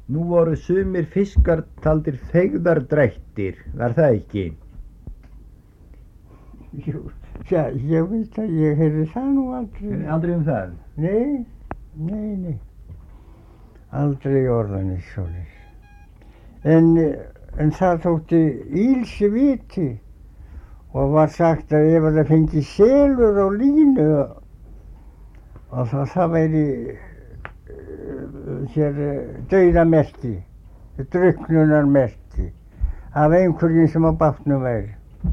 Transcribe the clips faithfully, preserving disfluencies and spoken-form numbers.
Nú voru sumir fiskar taldir feigðardrættir, var það ekki? Jú, ja, ég veit að ég heyrði það nú aldrei. Aldrei um það? Nei, nei, nei. Aldrei orðan í svoleiðis. En, en það þótti ílsi viti og var sagt að ef það fengi selur á línu og það, það væri uh, hér dauðamerki, drukknunarmerki af einhverjum sem á bátnum væri.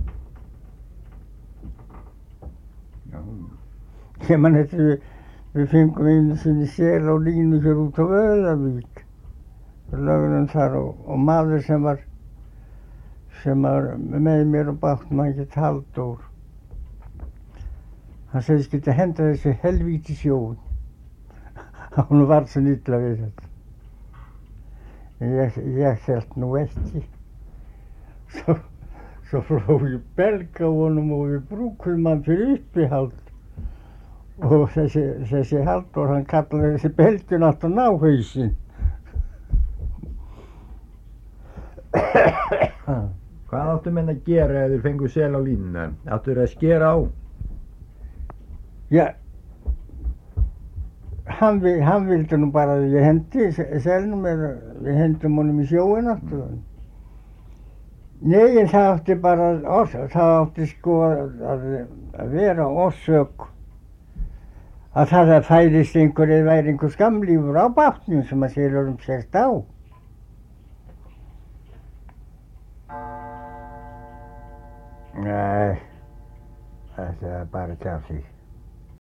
Ég man þetta við, við fengum einu sinni sel á línu hér út á Vöðlavík. Við lögðum þar og, og maður sem var sem var með mér á bátnum, hann hét Halldór. Hann sagðist geta henda þessi helvíti sjóin. Hann var svo illa við þetta. Ég, ég held nú ekki. Svo, svo fló ég belg á honum og við brúkum hann fyrir uppihald. Og þessi, þessi Halldór, hann kallaði þessi belgin alltaf náhausinn. Hvað áttu menn að gera ef þeir fengu sel á línuna? Áttu þeir að skera á? Já, hann, hann vildi nú bara að ég hendi selnum eða við hendum honum í sjóin aftur. Nei, en það átti bara, það átti sko að, að vera orsök að það að færist einhver eða væri einhver skamlífur á bátnum sem að selurum sérst á. Nei, þetta er bara ekki af því.